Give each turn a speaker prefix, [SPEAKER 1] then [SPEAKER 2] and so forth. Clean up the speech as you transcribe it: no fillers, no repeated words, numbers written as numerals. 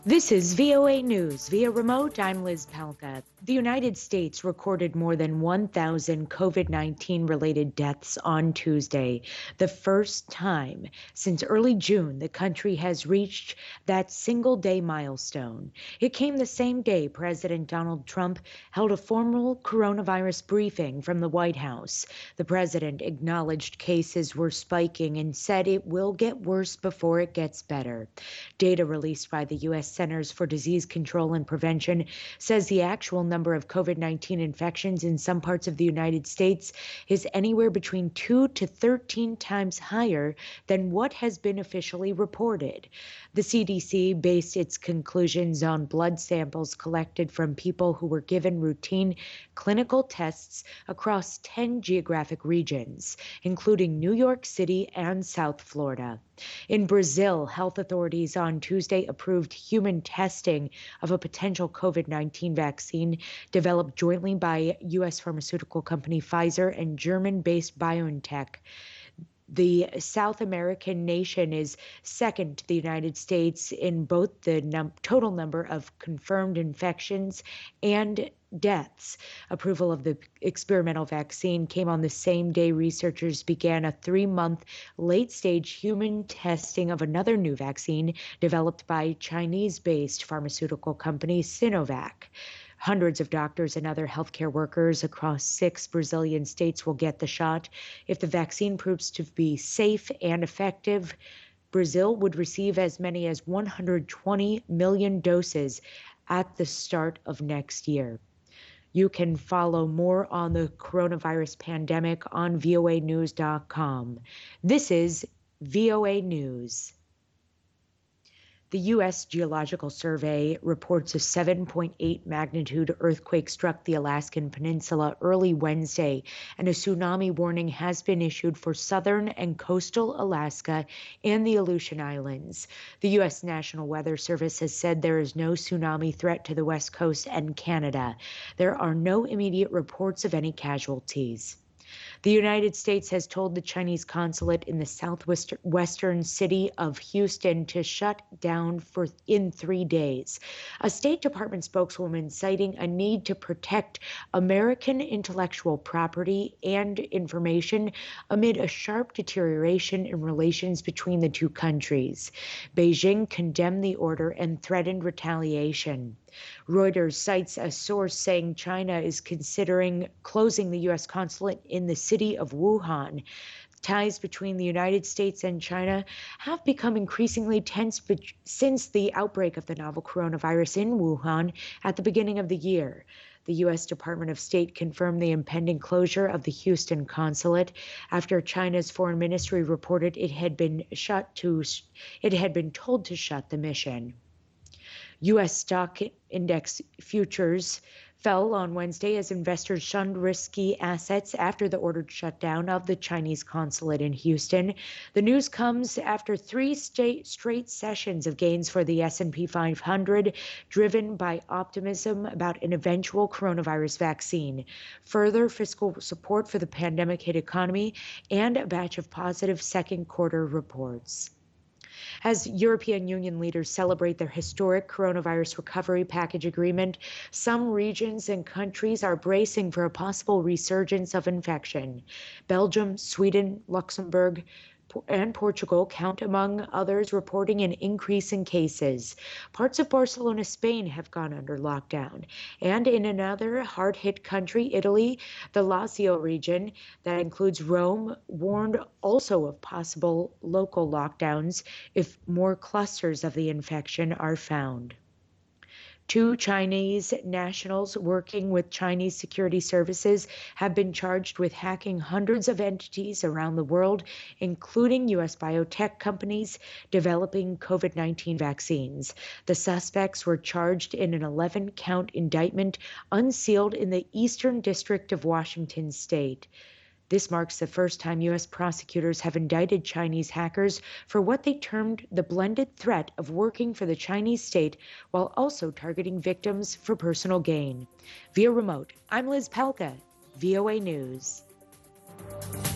[SPEAKER 1] This is VOA News. Via remote, I'm Liz Palka. The United States recorded more than 1,000 COVID-19 related deaths on Tuesday, the first time since early June the country has reached that single-day milestone. It came the same day President Donald Trump held a formal coronavirus briefing from the White House. The president acknowledged cases were spiking and said it will get worse before it gets better. Data released by the U.S. Centers for Disease Control and Prevention says the actual number of COVID-19 infections in some parts of the United States is anywhere between 2 to 13 times higher than what has been officially reported. The CDC based its conclusions on blood samples collected from people who were given routine clinical tests across 10 geographic regions, including New York City and South Florida. In Brazil, health authorities on Tuesday approved human testing of a potential COVID-19 vaccine developed jointly by U.S. pharmaceutical company Pfizer and German-based BioNTech. The South American nation is second to the United States in both the total number of confirmed infections and deaths. Approval of the experimental vaccine came on the same day researchers began a 3-month late-stage human testing of another new vaccine developed by Chinese-based pharmaceutical company Sinovac. Hundreds of doctors and other healthcare workers across 6 Brazilian states will get the shot. If the vaccine proves to be safe and effective, Brazil would receive as many as 120 million doses at the start of next year. You can follow more on the coronavirus pandemic on voanews.com. This is VOA News. The U.S. Geological Survey reports a 7.8 magnitude earthquake struck the Alaskan Peninsula early Wednesday, and a tsunami warning has been issued for southern and coastal Alaska and the Aleutian Islands. The U.S. National Weather Service has said there is no tsunami threat to the West Coast and Canada. There are no immediate reports of any casualties. The United States has told the Chinese consulate in the southwestern city of Houston to shut down in 3 days. A State Department spokeswoman citing a need to protect American intellectual property and information amid a sharp deterioration in relations between the two countries. Beijing condemned the order and threatened retaliation. Reuters cites a source saying China is considering closing the U.S. consulate in the city of Wuhan. Ties between the United States and China have become increasingly tense since the outbreak of the novel coronavirus in Wuhan at the beginning of the year. The U.S. Department of State confirmed the impending closure of the Houston consulate after China's foreign ministry reported it had been told to shut the mission. U.S. stock index futures fell on Wednesday as investors shunned risky assets after the ordered shutdown of the Chinese consulate in Houston. The news comes after 3 straight sessions of gains for the S&P 500, driven by optimism about an eventual coronavirus vaccine, further fiscal support for the pandemic-hit economy, and a batch of positive second quarter reports. As European Union leaders celebrate their historic coronavirus recovery package agreement, some regions and countries are bracing for a possible resurgence of infection. Belgium, Sweden, Luxembourg, and Portugal count among others reporting an increase in cases. Parts of Barcelona, Spain have gone under lockdown. And in another hard-hit country, Italy, the Lazio region, that includes Rome, warned also of possible local lockdowns if more clusters of the infection are found. 2 Chinese nationals working with Chinese security services have been charged with hacking hundreds of entities around the world, including U.S. biotech companies developing COVID-19 vaccines. The suspects were charged in an 11-count indictment unsealed in the Eastern District of Washington State. This marks the first time U.S. prosecutors have indicted Chinese hackers for what they termed the blended threat of working for the Chinese state while also targeting victims for personal gain. Via remote, I'm Liz Palka, VOA News.